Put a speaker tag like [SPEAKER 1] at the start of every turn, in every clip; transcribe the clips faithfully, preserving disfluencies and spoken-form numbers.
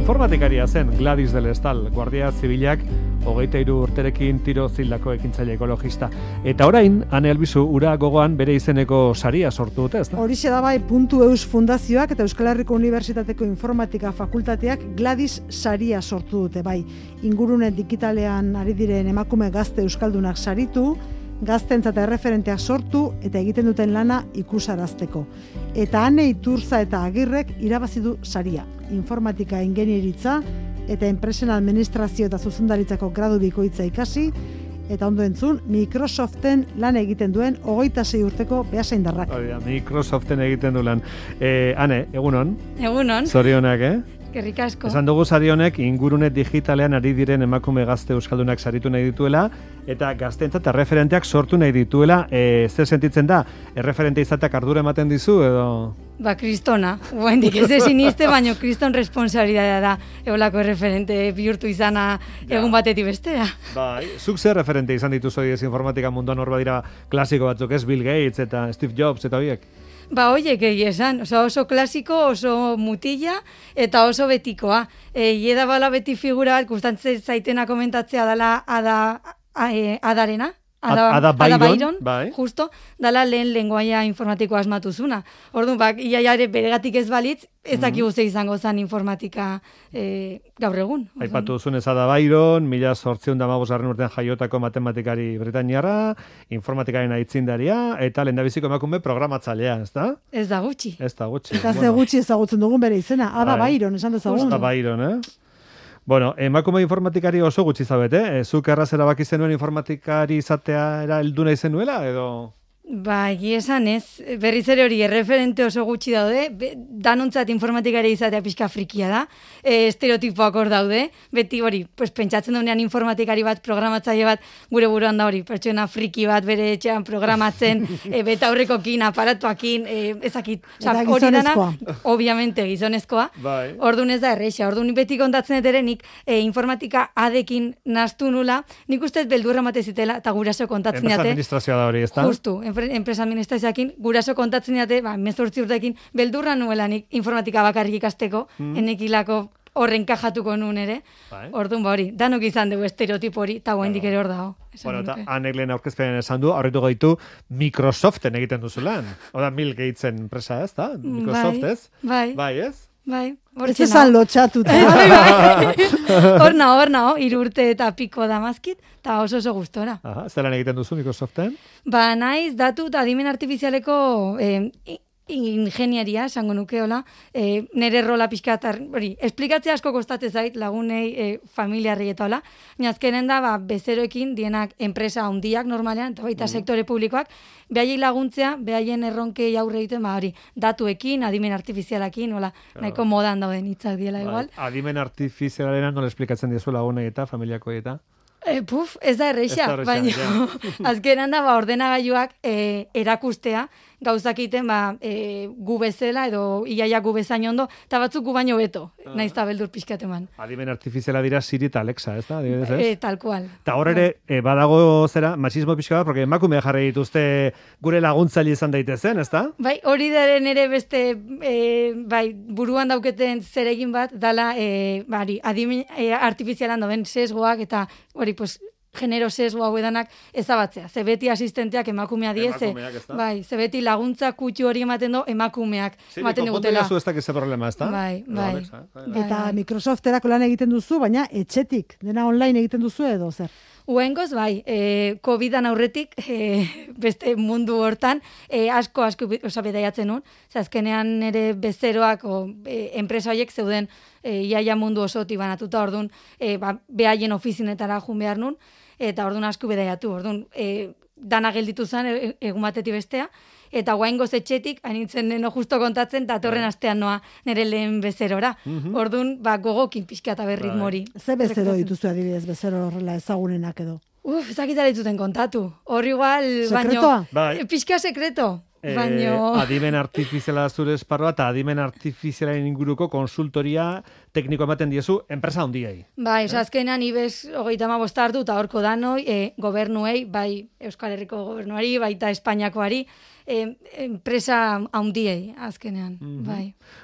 [SPEAKER 1] Informatikaria zen Gladys del Estal, Guardia Zibilak hogeita hiru urterekin tiro zildako ekintzaile ekologista. Eta orain, Ane Albizu, ura gogoan bere izeneko saria sortu dute, ez da?
[SPEAKER 2] Horixe da bai, Puntu Eus Fundazioak eta Euskal Herriko Unibertsitateko Informatika Fakultateak Gladys saria sortu dute, bai. Ingurune digitalean ari diren emakume gazte euskaldunak saritu, gaztentzat erreferenteak sortu eta egiten duten lana ikusarazteko. Eta Ane Iturza eta Agirrek irabazi du saria. Informatika ingenieritza eta enpresen administrazio eta zuzendaritzako gradu bikoitza ikasi, eta ondo entzun, Microsoften lan egiten duen hogeita sei urteko beasaindarrak.
[SPEAKER 1] Oida, Microsoften egiten du lan. Eh, Ane, egunon?
[SPEAKER 3] Egunon.
[SPEAKER 1] Zorionak, eh?
[SPEAKER 3] Gerrik asko.
[SPEAKER 1] Esan dugu sari honek ingurune digitalean ari diren emakume gazte euskaldunak saritu nahi dituela eta gazteentzat erreferenteak sortu nahi dituela. E, zer sentitzen da? Erreferente izateak ardura ematen dizu edo?
[SPEAKER 3] Ba, kristona. Guendik ez ezin izte, baino kriston responsabilidadea da eolako erreferente bihurtu izana ja. Egun batetik bestera.
[SPEAKER 1] Bai, zuk zer referente izan dituzu ez informatika munduan hor badira klasiko batzuk, ez Bill Gates eta Steve Jobs eta horiek?
[SPEAKER 3] Ba, hoiek egia esan, oso, oso klasiko, oso mutila eta oso betikoa. E, Ieda bala beti figura bat, gustatzen zaitena komentatzea dala ada, a, e, adarena. Ada,
[SPEAKER 1] Ada Byron,
[SPEAKER 3] Ada Byron
[SPEAKER 1] bai.
[SPEAKER 3] Justo, dala lehen lenguaia informatikoa asmatuzuna. Orduan, bak, iaiare beregatik ez balitz, ez dakigu ze izango zen informatika e, gaur egun. Orduan.
[SPEAKER 1] Aipatu duzun ez Ada Byron, mila zortziehun eta hamabosgarren urtean jaiotako matematikari britainiarra, informatikaren aitzindaria, eta lehendabiziko emakume programatzailea, ez da?
[SPEAKER 3] Ez da gutxi.
[SPEAKER 1] Ez da gutxi.
[SPEAKER 2] Eta ze gutxi ezagutzen dugun bere izena, Ada Byron, esan dezagun.
[SPEAKER 1] Ada Byron, eh? Bueno, emakume informatikari oso gutxi zabete, eh? Zuk erraz erabaki zenuen informatikari izatea era heldu nahi zenuela, edo?
[SPEAKER 3] Ba, egia esan ez, berriz ere hori erreferente oso gutxi daude, Be, danontzat informatikari izatea pixka frikia da, e, estereotipoak hor daude, beti hori, pues, pentsatzen duenean informatikari bat, programatzaile bat, gure buruan da hori, pertsona friki bat bere etxean programatzen, e, beta aurrekokin, aparatuakin, e, ezakit,
[SPEAKER 2] Eta
[SPEAKER 3] hori dana,
[SPEAKER 2] gizonezkoa.
[SPEAKER 3] obviamente gizonezkoa,
[SPEAKER 1] Bai.
[SPEAKER 3] orduan ez da erreixa, orduan beti kontatzen dut ere nik e, informatika adekin nastu nula, nik uste beldurra mate zitela, eta guraso kontatzen
[SPEAKER 1] Enpresa
[SPEAKER 3] diate.
[SPEAKER 1] administrazioa da hori, ez da?
[SPEAKER 3] Justu, enpresa administrazioakin, guraso kontatzen diate, ba, mezortzi urtekin, beldurra nuela nik informatika bakarrik ikasteko, mm. enekilako horren kajatuko nun ere. Bai. Orduan, ba hori, danok izan dugu estereotipo hori, eta guaindik ere hor dago.
[SPEAKER 1] Bueno, eta Anek lehen aurkezpenen esan du, aurritu gaitu Microsoften egiten duzu lan. Oda, Bill Gatesen enpresa, ez da? Microsoft, ez?
[SPEAKER 3] Bai,
[SPEAKER 1] bai, ez?
[SPEAKER 3] Bai,
[SPEAKER 2] ez esan lotxatuta.
[SPEAKER 3] Bai, bai. Hor nao, hor nao, hiru urte eta piko damazkit, eta oso oso gustora.
[SPEAKER 1] Aha, zer lan egiten duzu Microsoften?
[SPEAKER 3] Ba, naiz, datu eta adimen artifizialeko eh, ingeniaria, esango nukeola, e, nere rola pixkatar, hori, esplikatzea asko kostatze zait lagunei e, familiarri eta hola, azkenen da, ba, bezeroekin dienak enpresa handiak normalean, eta baita mm. sektore publikoak, behaiei laguntzea, behaien erronkei aurre egiten, ba, hori, datuekin, adimen artifizialakin, hola, claro. Nahiko modan dauden hitzak diela ba, igual.
[SPEAKER 1] Adimen artifizialaren nola esplikatzen diezu lagunei eta familiako eta?
[SPEAKER 3] E, puf, ez da erreixa, baina azkenan da, ba, ordenagailuak e, erakustea, gauzak egiten, ba, e, gu bezala, edo iaia gu bezain ondo, eta batzuk gu baino beto, ah. Naiz eta beldur pixkat eman.
[SPEAKER 1] Adimen artifiziala dira Siri eta Alexa, ez da?
[SPEAKER 3] E, tal cual.
[SPEAKER 1] Eta hor ere, e, badago zera, machismo pixka bat, porque emakume jarri dituzte gure laguntzaile izan daitezen, ez da?
[SPEAKER 3] Bai, hori daren ere beste, e, bai, buruan dauketen zeregin bat, dala, e, bari, adimen e, artifizialan doen sesgoak, eta hori, pues, genero sesgo hau edanak ezabatzea. Ze beti asistenteak emakumea dieze. Bai, ze beti laguntza kutxu hori ematen do emakumeak ematen digutela.
[SPEAKER 1] Sí, ez da ese problema, ez da?
[SPEAKER 3] Bai, bai.
[SPEAKER 2] Eta Microsofterako lan egiten duzu, baina etxetik, dena online egiten duzu edo zer?
[SPEAKER 3] Uengoz, bai, e, covidan aurretik, e, beste mundu hortan, e, asko, asko osa bedaiatzen nun, azkenean nire bezeroak, o, e, enpresa horiek zeuden, e, iaia mundu osotik banatuta, orduan, e, ba, behaien ofizinetara jun behar nun, eta orduan asko bedaiatu, orduan, e, dana gelditu zen, e, egun batetik bestea, eta guaingoz etxetik, hainitzen neno justo kontatzen, eta torren astean noa nire lehen bezerora. Mm-hmm. Orduan, ba, gogokin pixka eta berritmo hori.
[SPEAKER 2] Ze bezero dituzu adibidez, bezero horrela ezagunenak edo?
[SPEAKER 3] Uf, ezakitara dituten kontatu. Hor igual,
[SPEAKER 2] Sekretoa?
[SPEAKER 3] baino... Pixka sekreto.
[SPEAKER 1] Eh,
[SPEAKER 3] baino...
[SPEAKER 1] Adimen artifiziala zure esparroa eta adimen artifizialaren inguruko konsultoria tekniko ematen diezu enpresa handiei.
[SPEAKER 3] Bai, eh? azkenean ibez hogeita hamabost hartu eta horko danoi, e, gobernuei, bai Euskal Herriko gobernuari, baita Espainiakoari, e, enpresa handiei azkenean, mm-hmm. bai.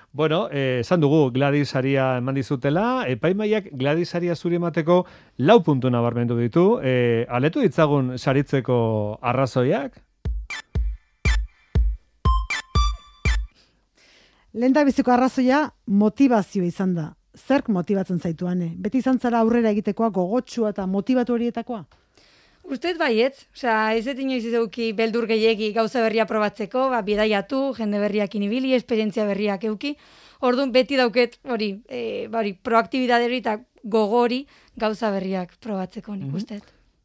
[SPEAKER 1] Bueno, eh, esan dugu Gladys saria eman dizutela, epaimaiak Gladys saria zuri emateko lau puntu nabarmendu ditu. Eh, aletu ditzagun saritzeko arrazoiak?
[SPEAKER 2] Lenda biziko arrazoia motivazio izan da. Zerk motibatzen zaituane? Beti izan zara aurrera egitekoa, gogotsua eta motibatu horietakoa?
[SPEAKER 3] Usted baietz, osea, ez dut inoiz eduki beldur gehiegi gauza berria probatzeko, ba, bidaiatu, jende berriak inibili, esperientzia berriak euki. Orduan beti dauket hori, e, ba, hori proaktibidade hori eta gogori gauza berriak probatzeko, nik usted.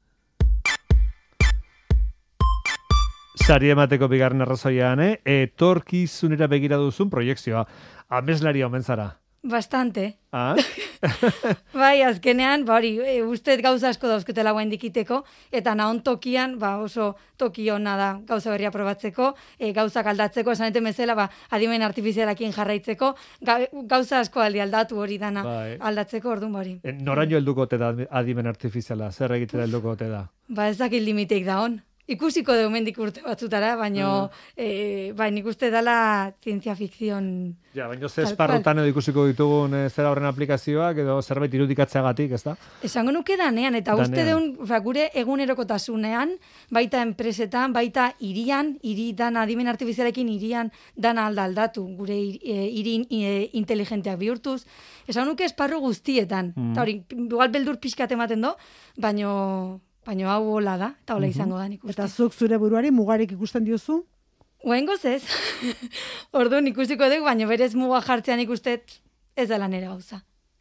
[SPEAKER 1] Sari emateko bigarren arrazoian, eh? Etorkizunera begira duzun proiekzioa. Ameslaria omen zara.
[SPEAKER 3] Bastante.
[SPEAKER 1] Ah?
[SPEAKER 3] Bai, azkenean, ba hori, e, uste gauza asko dauzketela guain dikiteko, eta nahon tokian, ba oso toki hona da gauza berria probatzeko, e, gauzak aldatzeko, esan eten bezala, ba, adimen artifizialakin jarraitzeko, ga, gauza asko aldi aldatu hori dana bai. Aldatzeko, orduan bari.
[SPEAKER 1] E, noraino helduko ote da adimen artifiziala? Zer egitera helduko ote da?
[SPEAKER 3] Ba, ez dakit limiteik da hon. Ikusiko de mendik urte batzutara, baina mm. e, bai, nik uste dela zientzia fikzion.
[SPEAKER 1] Ja, baina ze esparrutan edo ikusiko ditugun e, zera horren aplikazioak edo zerbait irudikatzeagatik, ez da? Esango
[SPEAKER 3] nuke danean, eta danean. Uste deun, ba, gure egunerokotasunean, baita enpresetan, baita irian, iri dana, adimen artifizialekin irian dana alda aldatu, gure e, irin e, inteligenteak bihurtuz. Esango nuke esparru guztietan. Mm. Ta hori, igual beldur pixkat ematen do, baina... Baina hau hola da, eta hola izango da nik uste.
[SPEAKER 2] Eta zuk zure buruari mugarik ikusten diozu?
[SPEAKER 3] Oengoz ez. Orduan ikusiko dugu, baina berez muga jartzean ikustet ez dela nere gauza.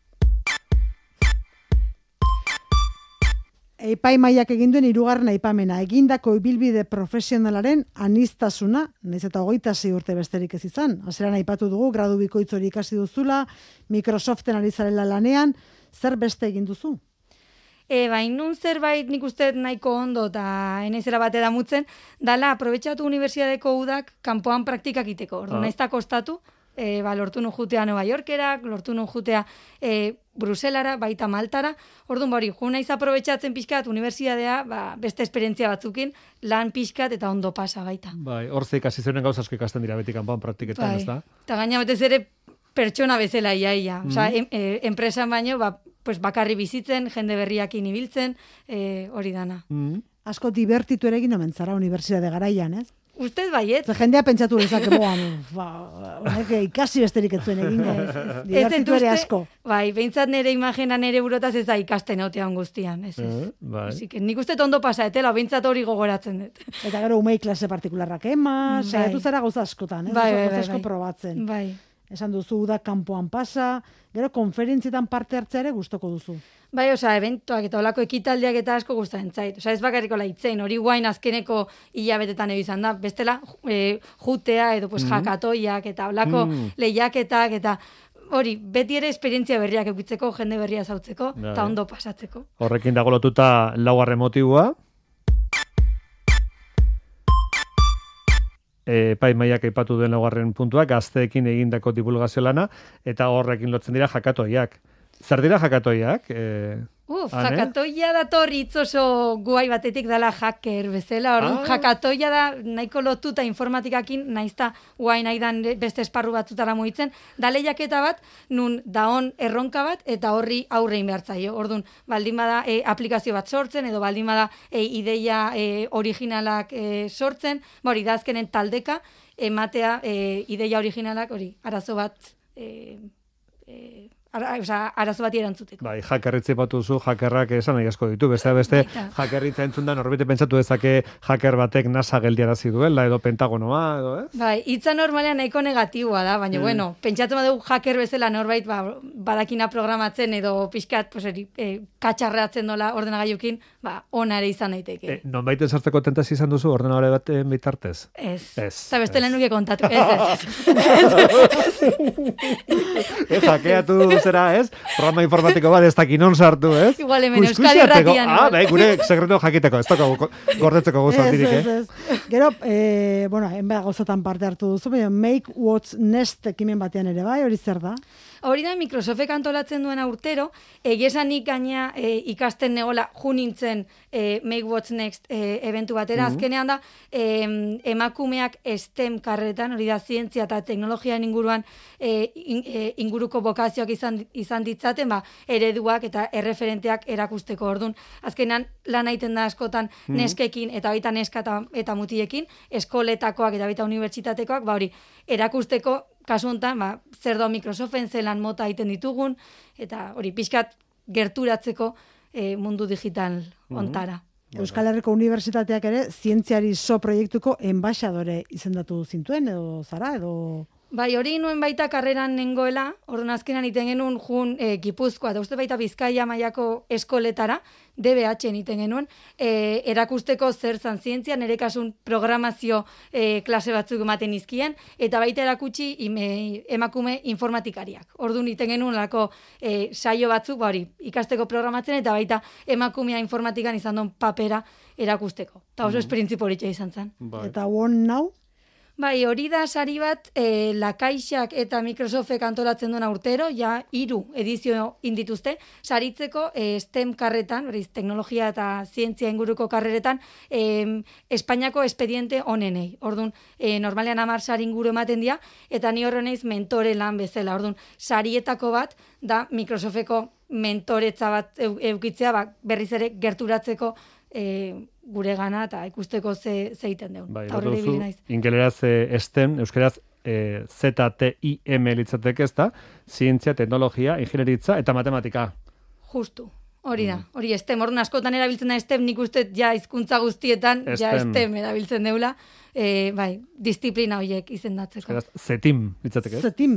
[SPEAKER 2] Epaimaiak egin duen hirugarren aipamena, egindako ibilbide profesionalaren aniztasuna, naiz eta hogeita sei urte besterik ez izan. Hasieran aipatu dugu, gradu bikoitz hori ikasi duzula, Microsoften ari zarela lanean, zer beste egin duzu?
[SPEAKER 3] E, ba, inun zerbait nik uste nahiko ondo eta enezera bate damutzen, dala aprobetxatu unibertsiadeko udak kanpoan praktikak iteko. Ordu, ah. Naiz eta kostatu, e, ba, lortu nun jutea Nueva Yorkera, lortu nun jutea e, Bruselara, baita Maltara. Orduan, bori, ju naiz aprobetxatzen pixkat unibertsiadea, ba, beste esperientzia batzukin, lan pixkat eta ondo pasa baita.
[SPEAKER 1] Bai, hor zeik hasi zeunen gauza asko ikasten dira beti kanpoan praktiketan,
[SPEAKER 3] bai.
[SPEAKER 1] Ez da?
[SPEAKER 3] Eta gaina betez ere pertsona bezala iaia. Mm. Osa, em, e, enpresan baino, ba, pues bakarri bizitzen, jende berriakin ibiltzen, e, hori dana.
[SPEAKER 2] Mm. Asko divertitu ere egin omen zara unibertsitate garaian, ez?
[SPEAKER 3] Ustez baiet.
[SPEAKER 2] Ze jendea pentsatu lezake, boan, ba, honek ikasi besterik ez zuen egin. Divertitu ere asko.
[SPEAKER 3] Bai, behintzat nire imagina nire burotaz ez da ikasten otean guztian, ez ez.
[SPEAKER 1] Eh, bai.
[SPEAKER 3] Asik, nik uste ondo pasa, etela, behintzat hori gogoratzen dut.
[SPEAKER 2] Eta gero umei klase partikularrak ema, bai. Saiatu zara gauza askotan, eh?
[SPEAKER 3] Bai, bai,
[SPEAKER 2] gauza
[SPEAKER 3] bai,
[SPEAKER 2] asko
[SPEAKER 3] bai.
[SPEAKER 2] probatzen.
[SPEAKER 3] Bai.
[SPEAKER 2] Esan duzu da kanpoan pasa, gero konferentzietan parte hartzea ere gustoko duzu.
[SPEAKER 3] Bai, osea, eventoak eta olako ekitaldiak eta asko gustatzen zait. Osea, ez bakarriko laitzen, hori guain azkeneko hilabetetan izan da. Bestela, e, jutea edo pues, mm. jakatoiak eta olako mm. lehiaketak eta hori, beti ere esperientzia berriak eukitzeko, jende berria zautzeko, eta bai. Ondo pasatzeko.
[SPEAKER 1] Horrekin dago lotuta laugarren motiboa. Epaimaiak aipatu duen laugarren puntua, gazteekin egindako divulgazio lana, eta horrekin lotzen dira jakatoiak. Zer dira jakatoiak? E,
[SPEAKER 3] Uf, ane? Jakatoia dator hitz oso guai batetik dela hacker bezala. Orduan, ah. Jakatoia da nahiko lotuta informatikakin, naizta guai nahi dan beste esparru batzutara mugitzen, da lehiaketa bat, nun daon erronka bat, eta horri aurrein behartzaio. Orduan, baldin bada e, aplikazio bat sortzen, edo baldin bada e, ideia e, originalak e, sortzen, hori da azkenen taldeka, ematea e, ideia originalak, hori, arazo bat... E, e, Ara, oza, arazo bati erantzuteko.
[SPEAKER 1] Bai, jakerritze batu zu, jakerrak esan nahi asko ditu. Beste, beste, jakerritza entzun da, norbete pentsatu dezake jaker batek NASA geldiarazi duela, edo Pentagonoa, edo, eh?
[SPEAKER 3] Bai, hitza normalean nahiko negatiboa da, baina, mm. bueno, pentsatzen badugu jaker bezala norbait, ba, badakina programatzen, edo pixkat, pues, eri, e, katxarreatzen dola ordenagailukin, ba, ona ere izan daiteke.
[SPEAKER 1] E, non baita sartzeko tentazio izan duzu, ordenagailu bat bitartez?
[SPEAKER 3] Ez.
[SPEAKER 1] Ez.
[SPEAKER 3] Eta beste lehenuke kontatu. Ez, ez.
[SPEAKER 1] Ez, jakeatu zera, ez? Programa informatiko bat ez dakin non sartu, ez?
[SPEAKER 3] Igual hemen, Euskadi Irratian.
[SPEAKER 1] Ah, bai, gure sekretu jakiteko, ez dago gordetzeko guztiak, eh?
[SPEAKER 2] Ez, ez, gero, eh, bueno, enbeda gauzatan parte hartu duzu, baina Make What's Next ekimen batean ere, bai, hori zer da?
[SPEAKER 3] Hori da, Microsoftek antolatzen duena urtero, egiesanik gaina e, ikasten negola junintzen e, Make What's Next e, eventu batera, mm-hmm. azkenean da, e, emakumeak STEM karretan, hori da, zientzia eta teknologian inguruan e, in, e, inguruko bokazioak izan, izan ditzaten, ba, ereduak eta erreferenteak erakusteko ordun. Azkenean, lan egiten da askotan mm-hmm. neskekin eta baita neska eta, eta mutiekin, eskoletakoak eta baita unibertsitatekoak, ba hori, erakusteko kasu honetan, ba, zer da Microsoften zelan mota egiten ditugun, eta hori pixkat gerturatzeko e, mundu digital ontara.
[SPEAKER 2] Mm-hmm. Euskal Herriko Unibertsitateak ere, zientziari so proiektuko enbaixadore izendatu zintuen, edo zara, edo...
[SPEAKER 3] Bai, hori nuen baita karreran nengoela, orduan azkenan iten genuen jun e, Gipuzkoa, eta uste baita Bizkaia mailako eskoletara, D B H-en iten genuen, e, erakusteko zer zan zientzia, nire kasun programazio e, klase batzuk ematen izkien, eta baita erakutsi ime, emakume informatikariak. Orduan iten genuen lako e, saio batzuk, ba hori, ikasteko programatzen, eta baita emakumea informatikan izan duen papera erakusteko. Eta oso mm. esperientzi politxea izan zen.
[SPEAKER 2] Bai. Eta one now?
[SPEAKER 3] Bai, hori da sari bat, e, La Caixak eta Microsoftek antolatzen duena urtero, ja hiru edizio indituzte, saritzeko e, STEM karretan, beriz, teknologia eta zientzia inguruko karreretan, e, Espainiako espediente onenei. Orduan, e, normalean hamar sari inguru ematen dira, eta ni horreneiz mentore lan bezala. Orduan, sarietako bat da Microsofteko mentoretza bat eukitzea, ba, berriz ere gerturatzeko e, gure gana eta ikusteko ze zeiten deun.
[SPEAKER 1] Bai, duzu, ingeleraz e, STEM, euskeraz e, Z T I M litzateke ez da, zientzia, teknologia, ingenieritza eta matematika.
[SPEAKER 3] Justu, hori da, hori STEM, orduan askotan erabiltzen da STEM, nik uste ja hizkuntza guztietan, STEM. ja STEM erabiltzen deula, e, bai, disiplina horiek izendatzeko.
[SPEAKER 1] Euskeraz, zetim litzateke ez?
[SPEAKER 2] Zetim.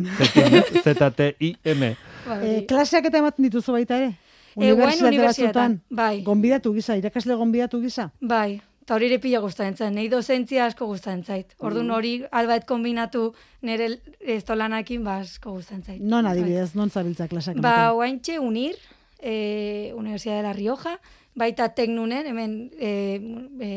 [SPEAKER 1] Z T I M.
[SPEAKER 2] Bai, e, klaseak eta ematen dituzu baita ere?
[SPEAKER 3] Unibertsitate batzutan, bai.
[SPEAKER 2] Gonbidatu gisa, irakasle gonbidatu gisa?
[SPEAKER 3] Bai, eta hori ere pila gustatzen zait, nahi dozentzia asko gustatzen zait. Orduan hori albaet kombinatu nire estolanakin, ba asko gustatzen zait.
[SPEAKER 2] Non adibidez, non zabiltza klasak?
[SPEAKER 3] Ba, oaintxe unir, e, Universidad de la Rioja, baita Teknunen, hemen e, e,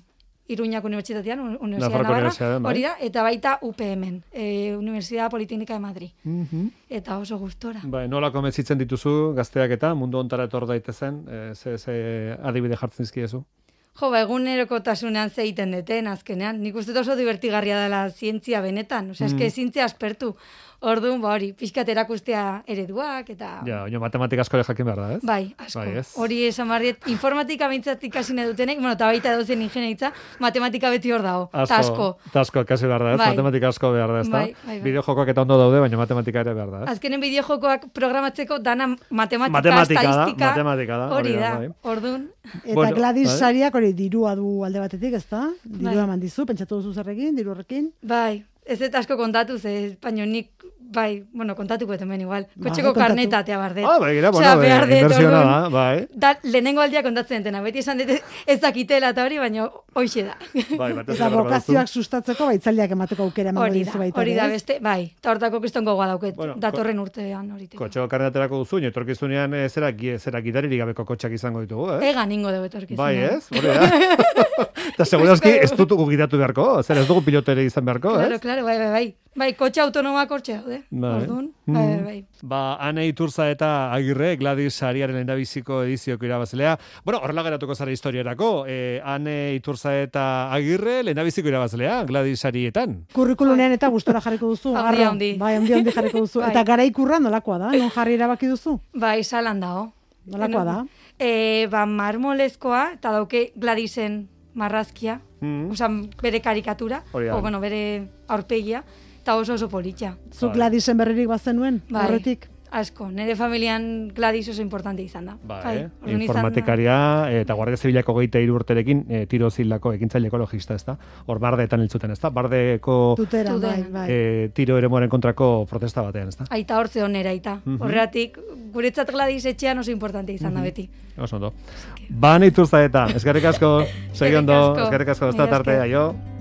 [SPEAKER 3] Iruñako Unibertsitatean, Universidad de Navarra, hori da, eta baita U P M-en, e, Universidad Politécnica de Madrid. Mm-hmm. Eta oso gustora.
[SPEAKER 1] Bai, nola komentzitzen dituzu gazteak eta mundu ontara etor daitezen, e, ze, ze adibide jartzen dizkiezu?
[SPEAKER 3] Jo, ba, egunerokotasunean ze egiten deten, azkenean. Nik uste oso divertigarria dela zientzia benetan. Osea, eske zientzia aspertu. Orduan, ba hori, pixkat erakustea ereduak, eta...
[SPEAKER 1] Ja, oino matematika asko jakin behar da, ez?
[SPEAKER 3] Bai, asko. Bai, hori esan barriet, informatika bintzat ikasi nahi dutenek, bueno, eta baita dozen ingenieritza, matematika beti hor dago. Asko, asko.
[SPEAKER 1] Asko, kasi behar da, ez? Bai. Matematika asko behar da, ez da? Bai, bai, bai. Bideojokoak eta ondo daude, baina matematika ere behar da, ez? Azkenen
[SPEAKER 3] bideojokoak programatzeko dana matematika,
[SPEAKER 1] matematika
[SPEAKER 3] estadistika.
[SPEAKER 1] Da, matematika da,
[SPEAKER 3] hori da, bai. Orduan.
[SPEAKER 2] Eta bueno, Gladys bai. Sariak hori dirua du alde batetik, ez da? Dirua bai. Eman dizu, pentsatu duzu zerrekin, diru horrekin?
[SPEAKER 3] Bai, ez eta asko kontatu, ze, baino nik bai, bueno, kontatuko etemen igual. Kotxeko ba, karnetatea bardet.
[SPEAKER 1] Ah, bai, gira, bueno, Osea, inversiona da, bai.
[SPEAKER 3] Da, lehenengo aldia kontatzen dena, beti esan dut ez dakitela eta hori, baina hoxe da.
[SPEAKER 1] Bai,
[SPEAKER 2] eta bokazioak sustatzeko, baitzaldiak emateko aukera emango dizu baita.
[SPEAKER 3] Hori da, beste, bai, eta hortako kriston gogoa dauket, bueno, datorren urtean horiteko.
[SPEAKER 1] Kotxeko karneterako duzu, etorkizunean zera, zera gitaririk gabeko kotxak izango ditugu, eh?
[SPEAKER 3] Egan ingo dugu etorkizunean.
[SPEAKER 1] Bai, ez? Hori da. Eta segurazki ez dutugu gidatu beharko, zer ez dugu pilotere izan beharko, ez?
[SPEAKER 3] Claro, claro, bai, bai, bai. Bai, kotxe autonomoak hortxe daude. Bai. Orduan, bai, bai, bai.
[SPEAKER 1] Ba, Ane Iturza eta Agirre, Gladys Sariaren lehendabiziko edizioko irabazlea. Bueno, horrela geratuko zara historiarako. Eh, Ane Iturza eta Agirre, lehendabiziko irabazlea, Gladys Sarietan.
[SPEAKER 2] Kurrikulunean eta gustora jarriko duzu.
[SPEAKER 3] Handi, handi.
[SPEAKER 2] Bai, handi, handi jarriko duzu. Bai. Eta garaikurra nolakoa da? Non jarri erabaki duzu?
[SPEAKER 3] Bai, salan dago.
[SPEAKER 2] Nolakoa da?
[SPEAKER 3] E, ba, marmolezkoa, eta dauke Gladysen marrazkia, mm. osan, bere karikatura, o, bueno, bere aurpegia, eta oso oso politxa.
[SPEAKER 2] Zuk Gladysen berririk bazenuen,
[SPEAKER 3] bai,
[SPEAKER 2] horretik?
[SPEAKER 3] Asko, nire familian Gladys oso importante izan da.
[SPEAKER 1] Ba, bai, eh? Informatikaria eta Guardia Zibilako geita hiru urterekin e, tiro zildako ekintzaile ekologista, ez da? Hor bardeetan hiltzuten, ez da? Bardeko
[SPEAKER 2] Tutera, bai, bai.
[SPEAKER 1] E, tiro eremuaren kontrako protesta batean, ez da?
[SPEAKER 3] Aita hortze honera, aita. Uh -huh. Horregatik, guretzat Gladys etxean oso importante izan uh -huh. da beti.
[SPEAKER 1] Oso ondo. Ba, Iturza eta, eskerrik asko, segi ondo, eskerrik asko, ez da tarte, aio.